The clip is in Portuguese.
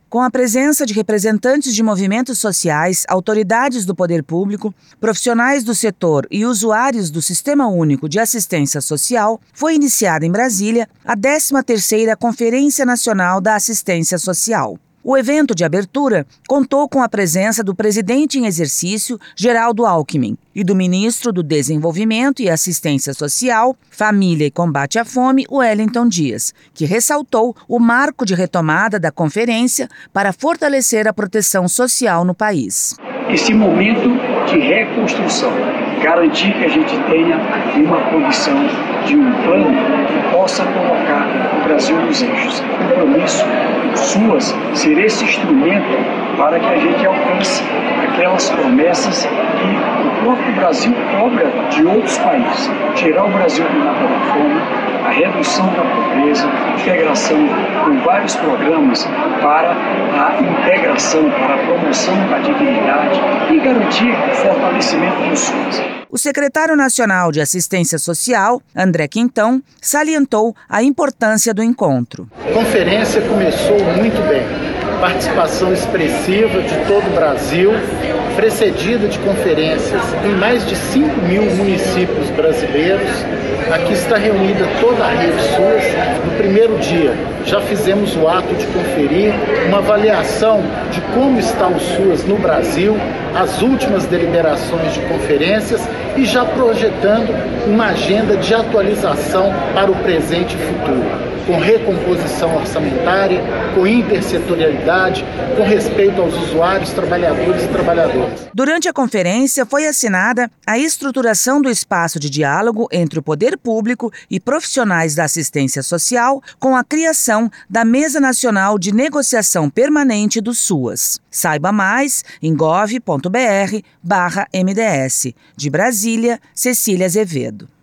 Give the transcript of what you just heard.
com a presença de representantes de movimentos sociais, autoridades do poder público, profissionais do setor e usuários do Sistema Único de Assistência Social, foi iniciada em Brasília a 13ª Conferência Nacional da Assistência Social. O evento de abertura contou com a presença do presidente em exercício, Geraldo Alckmin, e do ministro do Desenvolvimento e Assistência Social, Família e Combate à Fome, Wellington Dias, que ressaltou o marco de retomada da conferência para fortalecer a proteção social no país. Esse momento de reconstrução, garantir que a gente tenha uma condição de um plano que possa colocar o Brasil nos eixos. O compromisso do SUAS ser esse instrumento para que a gente alcance aquelas promessas que o próprio Brasil cobra de outros países. Tirar o Brasil do mapa da fome, a redução da pobreza, integração com vários programas para a integração, para a promoção da dignidade e garantir o fortalecimento do SUAS. O secretário nacional de Assistência Social, André Quintão, salientou a importância do encontro. A conferência começou muito bem. Participação expressiva de todo o Brasil, precedida de conferências em mais de 5.000 municípios brasileiros. Aqui está reunida toda a rede SUAS. No primeiro dia, já fizemos o ato de conferir uma avaliação de como está o SUAS no Brasil, as últimas deliberações de conferências e já projetando uma agenda de atualização para o presente e futuro, com recomposição orçamentária, com intersetorialidade, com respeito aos usuários, trabalhadores e trabalhadoras. Durante a conferência foi assinada a estruturação do espaço de diálogo entre o poder público e profissionais da assistência social, com a criação da Mesa Nacional de Negociação Permanente do SUAS. Saiba mais em gov.br/MDS. De Brasília, Cecília Azevedo.